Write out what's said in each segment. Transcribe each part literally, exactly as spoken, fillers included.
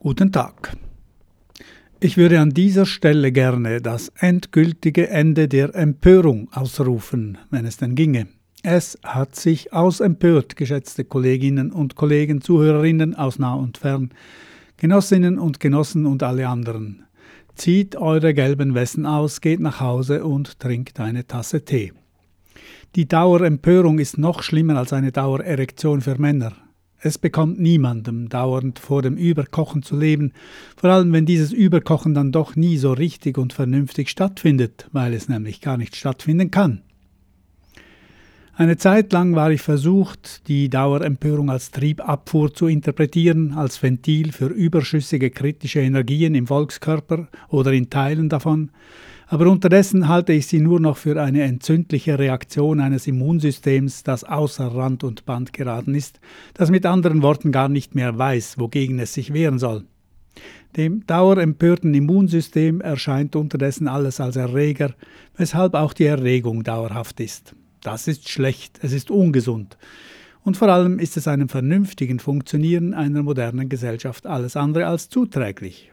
Guten Tag. Ich würde an dieser Stelle gerne das endgültige Ende der Empörung ausrufen, wenn es denn ginge. Es hat sich ausempört, geschätzte Kolleginnen und Kollegen, Zuhörerinnen aus nah und fern, Genossinnen und Genossen und alle anderen. Zieht eure gelben Westen aus, geht nach Hause und trinkt eine Tasse Tee. Die Dauerempörung ist noch schlimmer als eine Dauererektion für Männer. Es bekommt niemandem, dauernd vor dem Überkochen zu leben, vor allem wenn dieses Überkochen dann doch nie so richtig und vernünftig stattfindet, weil es nämlich gar nicht stattfinden kann. Eine Zeit lang war ich versucht, die Dauerempörung als Triebabfuhr zu interpretieren, als Ventil für überschüssige kritische Energien im Volkskörper oder in Teilen davon, aber unterdessen halte ich sie nur noch für eine entzündliche Reaktion eines Immunsystems, das außer Rand und Band geraten ist, das mit anderen Worten gar nicht mehr weiß, wogegen es sich wehren soll. Dem dauerempörten Immunsystem erscheint unterdessen alles als Erreger, weshalb auch die Erregung dauerhaft ist. Das ist schlecht, es ist ungesund. Und vor allem ist es einem vernünftigen Funktionieren einer modernen Gesellschaft alles andere als zuträglich.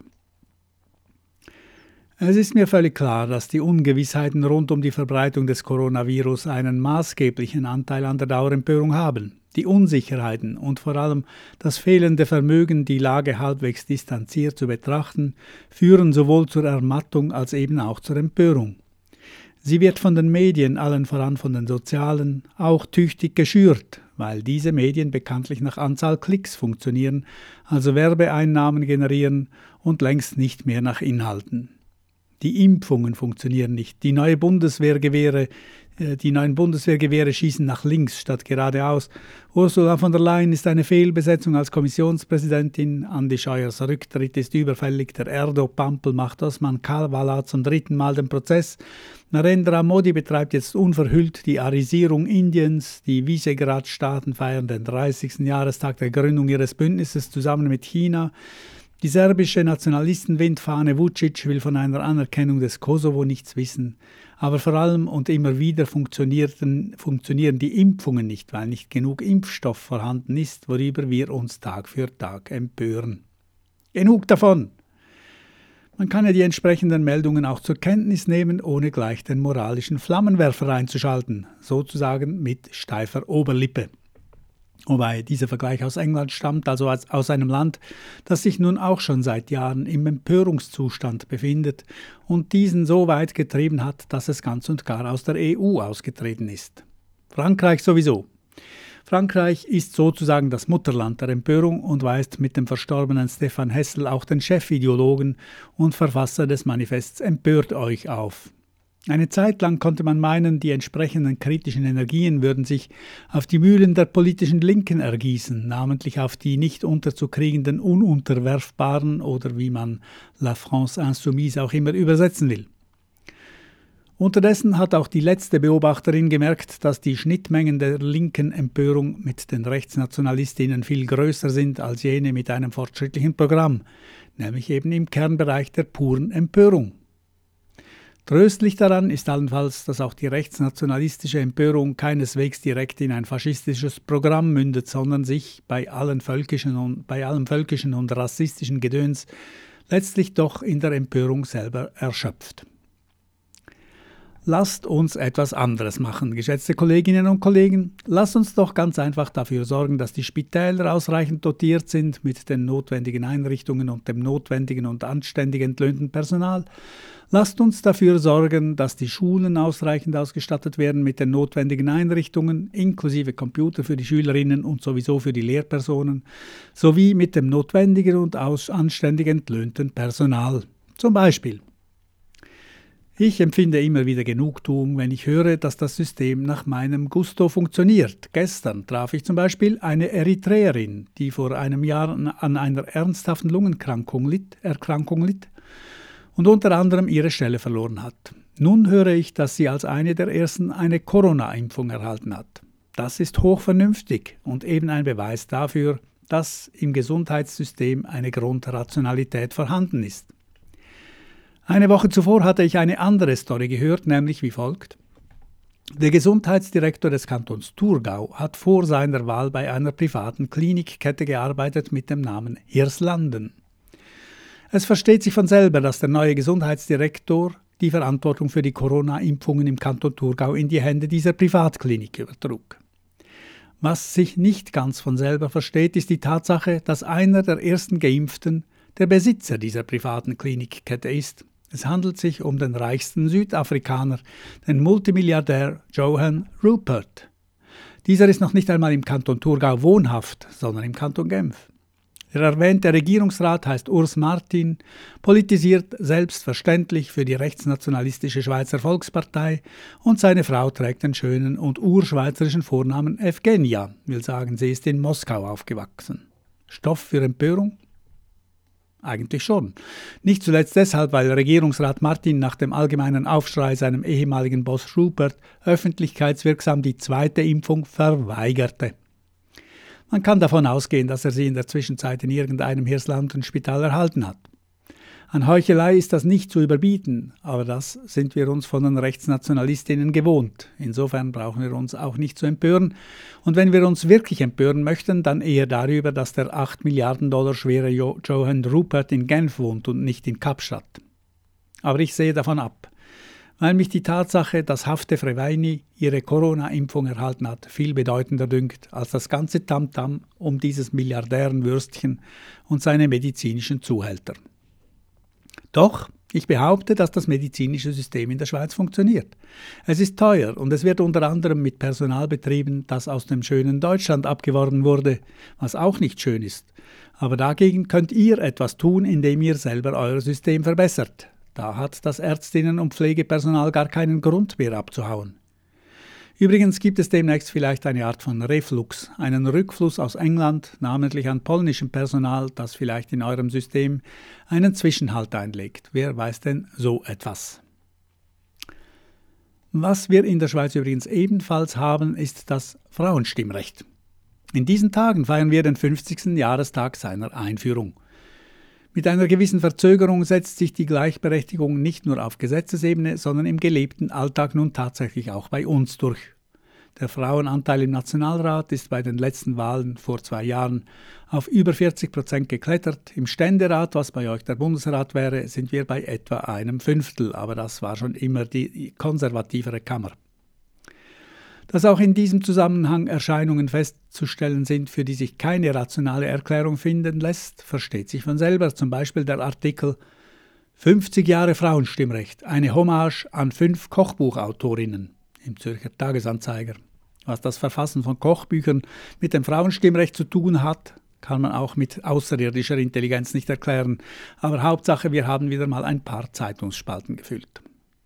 Es ist mir völlig klar, dass die Ungewissheiten rund um die Verbreitung des Coronavirus einen maßgeblichen Anteil an der Dauerempörung haben. Die Unsicherheiten und vor allem das fehlende Vermögen, die Lage halbwegs distanziert zu betrachten, führen sowohl zur Ermattung als eben auch zur Empörung. Sie wird von den Medien, allen voran von den sozialen, auch tüchtig geschürt, weil diese Medien bekanntlich nach Anzahl Klicks funktionieren, also Werbeeinnahmen generieren und längst nicht mehr nach Inhalten. Die Impfungen funktionieren nicht. Die neue Bundeswehrgewehre, die neuen Bundeswehrgewehre schießen nach links statt geradeaus. Ursula von der Leyen ist eine Fehlbesetzung als Kommissionspräsidentin. Andi Scheuers Rücktritt ist überfällig. Der Erdo-Pampel macht Osman Kavala zum dritten Mal den Prozess. Narendra Modi betreibt jetzt unverhüllt die Arisierung Indiens. Die Visegrad-Staaten feiern den dreißigsten Jahrestag der Gründung ihres Bündnisses zusammen mit China. Die serbische Nationalistenwindfahne Vučić will von einer Anerkennung des Kosovo nichts wissen. Aber vor allem und immer wieder funktionieren, funktionieren die Impfungen nicht, weil nicht genug Impfstoff vorhanden ist, worüber wir uns Tag für Tag empören. Genug davon! Man kann ja die entsprechenden Meldungen auch zur Kenntnis nehmen, ohne gleich den moralischen Flammenwerfer einzuschalten, sozusagen mit steifer Oberlippe. Wobei dieser Vergleich aus England stammt, also aus einem Land, das sich nun auch schon seit Jahren im Empörungszustand befindet und diesen so weit getrieben hat, dass es ganz und gar aus der E U ausgetreten ist. Frankreich sowieso. Frankreich ist sozusagen das Mutterland der Empörung und weist mit dem verstorbenen Stefan Hessel auch den Chefideologen und Verfasser des Manifests Empört euch auf. Eine Zeit lang konnte man meinen, die entsprechenden kritischen Energien würden sich auf die Mühlen der politischen Linken ergießen, namentlich auf die nicht unterzukriegenden Ununterwerfbaren oder wie man La France Insoumise auch immer übersetzen will. Unterdessen hat auch die letzte Beobachterin gemerkt, dass die Schnittmengen der linken Empörung mit den Rechtsnationalistinnen viel größer sind als jene mit einem fortschrittlichen Programm, nämlich eben im Kernbereich der puren Empörung. Tröstlich daran ist allenfalls, dass auch die rechtsnationalistische Empörung keineswegs direkt in ein faschistisches Programm mündet, sondern sich bei, allen völkischen und, bei allem völkischen und rassistischen Gedöns letztlich doch in der Empörung selber erschöpft. Lasst uns etwas anderes machen, geschätzte Kolleginnen und Kollegen. Lasst uns doch ganz einfach dafür sorgen, dass die Spitäler ausreichend dotiert sind mit den notwendigen Einrichtungen und dem notwendigen und anständig entlöhnten Personal. Lasst uns dafür sorgen, dass die Schulen ausreichend ausgestattet werden mit den notwendigen Einrichtungen, inklusive Computer für die Schülerinnen und sowieso für die Lehrpersonen, sowie mit dem notwendigen und anständig entlöhnten Personal. Zum Beispiel: Ich empfinde immer wieder Genugtuung, wenn ich höre, dass das System nach meinem Gusto funktioniert. Gestern traf ich zum Beispiel eine Eritreerin, die vor einem Jahr an einer ernsthaften Lungenerkrankung litt, Erkrankung litt und unter anderem ihre Stelle verloren hat. Nun höre ich, dass sie als eine der ersten eine Corona-Impfung erhalten hat. Das ist hochvernünftig und eben ein Beweis dafür, dass im Gesundheitssystem eine Grundrationalität vorhanden ist. Eine Woche zuvor hatte ich eine andere Story gehört, nämlich wie folgt. Der Gesundheitsdirektor des Kantons Thurgau hat vor seiner Wahl bei einer privaten Klinikkette gearbeitet mit dem Namen Hirslanden. Es versteht sich von selber, dass der neue Gesundheitsdirektor die Verantwortung für die Corona-Impfungen im Kanton Thurgau in die Hände dieser Privatklinik übertrug. Was sich nicht ganz von selber versteht, ist die Tatsache, dass einer der ersten Geimpften der Besitzer dieser privaten Klinikkette ist. Es handelt sich um den reichsten Südafrikaner, den Multimilliardär Johan Rupert. Dieser ist noch nicht einmal im Kanton Thurgau wohnhaft, sondern im Kanton Genf. Der erwähnte Regierungsrat heißt Urs Martin, politisiert selbstverständlich für die rechtsnationalistische Schweizer Volkspartei und seine Frau trägt den schönen und urschweizerischen Vornamen Evgenia, will sagen, sie ist in Moskau aufgewachsen. Stoff für Empörung? Eigentlich schon. Nicht zuletzt deshalb, weil Regierungsrat Martin nach dem allgemeinen Aufschrei seinem ehemaligen Boss Rupert öffentlichkeitswirksam die zweite Impfung verweigerte. Man kann davon ausgehen, dass er sie in der Zwischenzeit in irgendeinem Hirslanden-Spital erhalten hat. An Heuchelei ist das nicht zu überbieten, aber das sind wir uns von den Rechtsnationalistinnen gewohnt. Insofern brauchen wir uns auch nicht zu empören. Und wenn wir uns wirklich empören möchten, dann eher darüber, dass der acht Milliarden Dollar schwere jo- Johan Rupert in Genf wohnt und nicht in Kapstadt. Aber ich sehe davon ab, weil mich die Tatsache, dass Hafte Freweini ihre Corona-Impfung erhalten hat, viel bedeutender dünkt als das ganze Tamtam um dieses Milliardärenwürstchen und seine medizinischen Zuhälter. Doch, ich behaupte, dass das medizinische System in der Schweiz funktioniert. Es ist teuer und es wird unter anderem mit Personal betrieben, das aus dem schönen Deutschland abgeworben wurde, was auch nicht schön ist. Aber dagegen könnt ihr etwas tun, indem ihr selber euer System verbessert. Da hat das Ärztinnen- und Pflegepersonal gar keinen Grund mehr abzuhauen. Übrigens gibt es demnächst vielleicht eine Art von Reflux, einen Rückfluss aus England, namentlich an polnischem Personal, das vielleicht in eurem System einen Zwischenhalt einlegt. Wer weiß denn so etwas? Was wir in der Schweiz übrigens ebenfalls haben, ist das Frauenstimmrecht. In diesen Tagen feiern wir den fünfzigsten Jahrestag seiner Einführung. Mit einer gewissen Verzögerung setzt sich die Gleichberechtigung nicht nur auf Gesetzesebene, sondern im gelebten Alltag nun tatsächlich auch bei uns durch. Der Frauenanteil im Nationalrat ist bei den letzten Wahlen vor zwei Jahren auf über vierzig Prozent geklettert. Im Ständerat, was bei euch der Bundesrat wäre, sind wir bei etwa einem Fünftel, aber das war schon immer die konservativere Kammer. Dass auch in diesem Zusammenhang Erscheinungen festzustellen sind, für die sich keine rationale Erklärung finden lässt, versteht sich von selber. Zum Beispiel der Artikel fünfzig Jahre Frauenstimmrecht, eine Hommage an fünf Kochbuchautorinnen im Zürcher Tagesanzeiger. Was das Verfassen von Kochbüchern mit dem Frauenstimmrecht zu tun hat, kann man auch mit außerirdischer Intelligenz nicht erklären. Aber Hauptsache, wir haben wieder mal ein paar Zeitungsspalten gefüllt.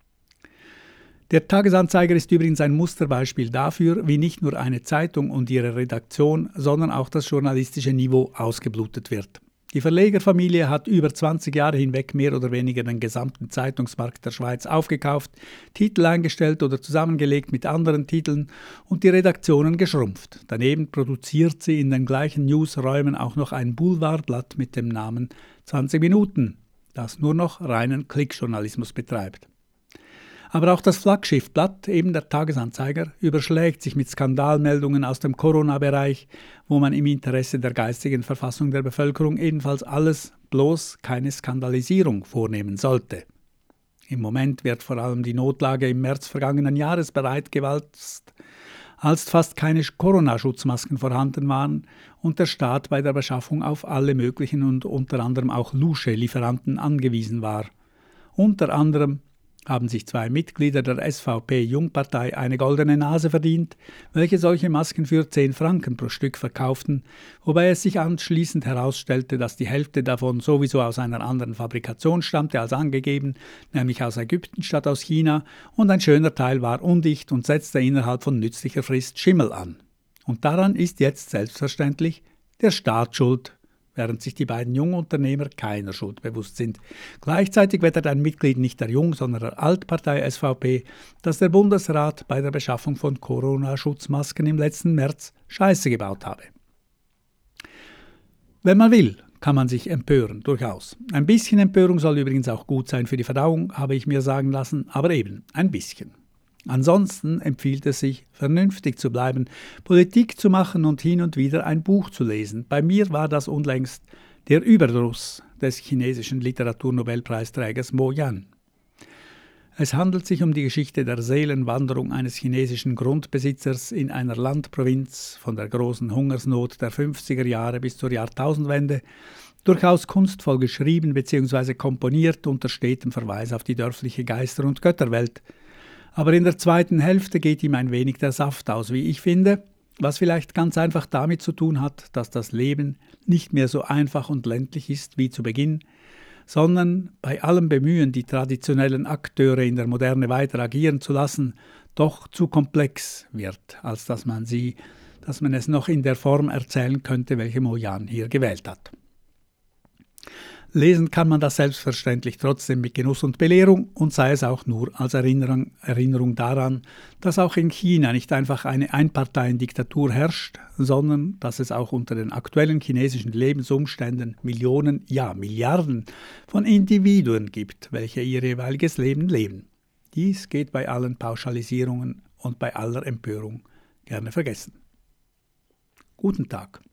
Der Tagesanzeiger ist übrigens ein Musterbeispiel dafür, wie nicht nur eine Zeitung und ihre Redaktion, sondern auch das journalistische Niveau ausgeblutet wird. Die Verlegerfamilie hat über zwanzig Jahre hinweg mehr oder weniger den gesamten Zeitungsmarkt der Schweiz aufgekauft, Titel eingestellt oder zusammengelegt mit anderen Titeln und die Redaktionen geschrumpft. Daneben produziert sie in den gleichen Newsräumen auch noch ein Boulevardblatt mit dem Namen zwanzig Minuten, das nur noch reinen Klickjournalismus betreibt. Aber auch das Flaggschiffblatt, eben der Tagesanzeiger, überschlägt sich mit Skandalmeldungen aus dem Corona-Bereich, wo man im Interesse der geistigen Verfassung der Bevölkerung ebenfalls alles, bloß keine Skandalisierung vornehmen sollte. Im Moment wird vor allem die Notlage im März vergangenen Jahres bereitgewalzt, als fast keine Corona-Schutzmasken vorhanden waren und der Staat bei der Beschaffung auf alle möglichen und unter anderem auch Lusche-Lieferanten angewiesen war. Unter anderem haben sich zwei Mitglieder der S V P-Jungpartei eine goldene Nase verdient, welche solche Masken für zehn Franken pro Stück verkauften, wobei es sich anschließend herausstellte, dass die Hälfte davon sowieso aus einer anderen Fabrikation stammte als angegeben, nämlich aus Ägypten statt aus China, und ein schöner Teil war undicht und setzte innerhalb von nützlicher Frist Schimmel an. Und daran ist jetzt selbstverständlich der Staat schuld, während sich die beiden Jungunternehmer keiner Schuld bewusst sind. Gleichzeitig wettert ein Mitglied nicht der Jung-, sondern der Altpartei S V P, dass der Bundesrat bei der Beschaffung von Corona-Schutzmasken im letzten März Scheiße gebaut habe. Wenn man will, kann man sich empören, durchaus. Ein bisschen Empörung soll übrigens auch gut sein für die Verdauung, habe ich mir sagen lassen, aber eben ein bisschen. Ansonsten empfiehlt es sich, vernünftig zu bleiben, Politik zu machen und hin und wieder ein Buch zu lesen. Bei mir war das unlängst Der Überdruss des chinesischen Literaturnobelpreisträgers Mo Yan. Es handelt sich um die Geschichte der Seelenwanderung eines chinesischen Grundbesitzers in einer Landprovinz von der großen Hungersnot der fünfziger Jahre bis zur Jahrtausendwende, durchaus kunstvoll geschrieben bzw. komponiert unter stetem Verweis auf die dörfliche Geister- und Götterwelt. Aber in der zweiten Hälfte geht ihm ein wenig der Saft aus, wie ich finde, was vielleicht ganz einfach damit zu tun hat, dass das Leben nicht mehr so einfach und ländlich ist wie zu Beginn, sondern bei allem Bemühen, die traditionellen Akteure in der Moderne weiter agieren zu lassen, doch zu komplex wird, als dass man sie, dass man es noch in der Form erzählen könnte, welche Mo Yan hier gewählt hat. Lesen kann man das selbstverständlich trotzdem mit Genuss und Belehrung und sei es auch nur als Erinnerung, Erinnerung daran, dass auch in China nicht einfach eine Einparteiendiktatur herrscht, sondern dass es auch unter den aktuellen chinesischen Lebensumständen Millionen, ja Milliarden von Individuen gibt, welche ihr jeweiliges Leben leben. Dies geht bei allen Pauschalisierungen und bei aller Empörung gerne vergessen. Guten Tag.